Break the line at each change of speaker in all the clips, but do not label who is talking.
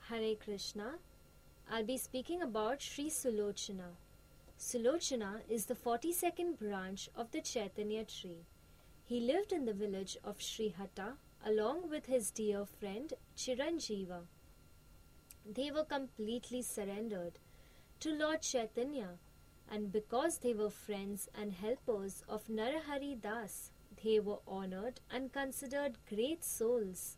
Hare Krishna. I'll be speaking about Sri Sulochana. Sulochana is the 42nd branch of the Chaitanya tree. He lived in the village of Srihatta along with his dear friend Chiranjeeva. They were completely surrendered to Lord Chaitanya, and because they were friends and helpers of Narahari Das, they were honored and considered great souls.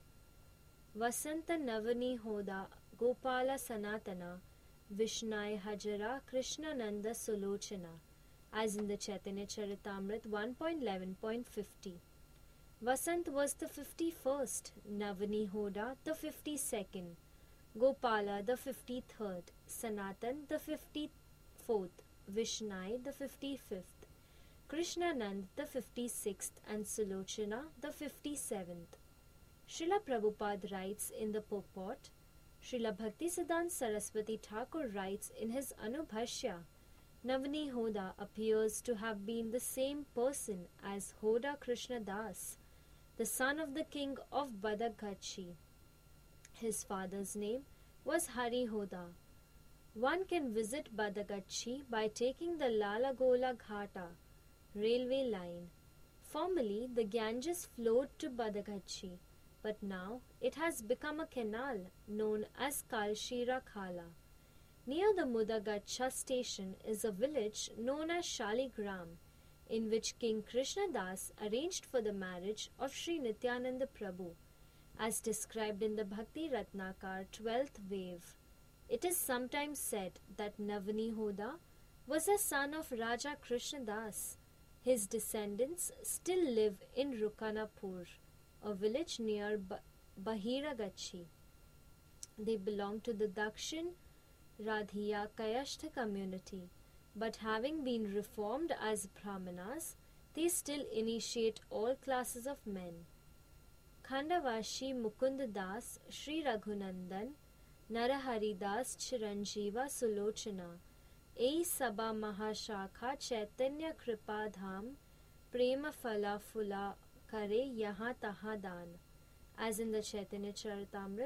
Vasanta Navani Hoda Gopala Sanatana Vishnai Hajara Krishnananda Sulochana, as in the Chaitanya Charitamrit 1.11.50. Vasant was the 51st, Navani Hoda the 52nd, Gopala the 53rd, Sanatan the 54th, Vishnai the 55th, Krishnanand the 56th, and Sulochana the 57th. Srila Prabhupada writes in the purport, Srila Bhaktisiddhanta Saraswati Thakur writes in his Anubhashya, Navani Hoda appears to have been the same person as Hoda Krishna Das, the son of the king of Badagachi. His father's name was Hari Hoda. One can visit Badagachi by taking the Lalagola Ghata railway line. Formerly, the Ganges flowed to Badagachi, but now it has become a canal known as Kalshira Khala. Near the Mudagacha station is a village known as Shaligram, in which King Krishnadas arranged for the marriage of Sri Nityananda Prabhu, as described in the Bhakti Ratnakar 12th wave. It is sometimes said that Navani Hoda was a son of Raja Krishnadas. His descendants still live in Rukanapur, a village near Bahiragachi. They belong to the Dakshin Radhiya Kayashtha community, but having been reformed as Brahmanas, they still initiate all classes of men. Khandavashi Mukund Das Sri Raghunandan Narahari Das Chiranjeeva Sulochana Ei Sabha Mahashakha Chaitanya Kripa Dham Prema Phala Phula Kare Yaha Taha Dan, as in the Chaitanya Charitamrit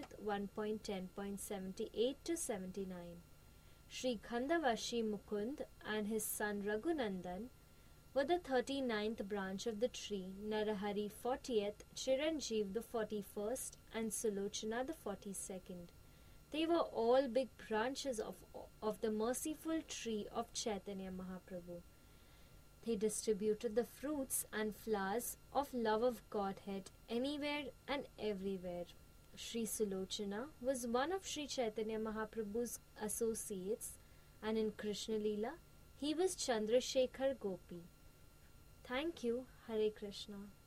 1.10.78 to 79. Sri Khandavashi Mukund and his son Raghunandan were the 39th branch of the tree, Narahari 40th, Chiranjeev the 41st, and Sulochana the 42nd. They were all big branches of the merciful tree of Chaitanya Mahaprabhu. They distributed the fruits and flowers of love of Godhead anywhere and everywhere. Sri Sulochana was one of Sri Chaitanya Mahaprabhu's associates, and in Krishna Leela, he was Chandrasekhar Gopi. Thank you. Hare Krishna.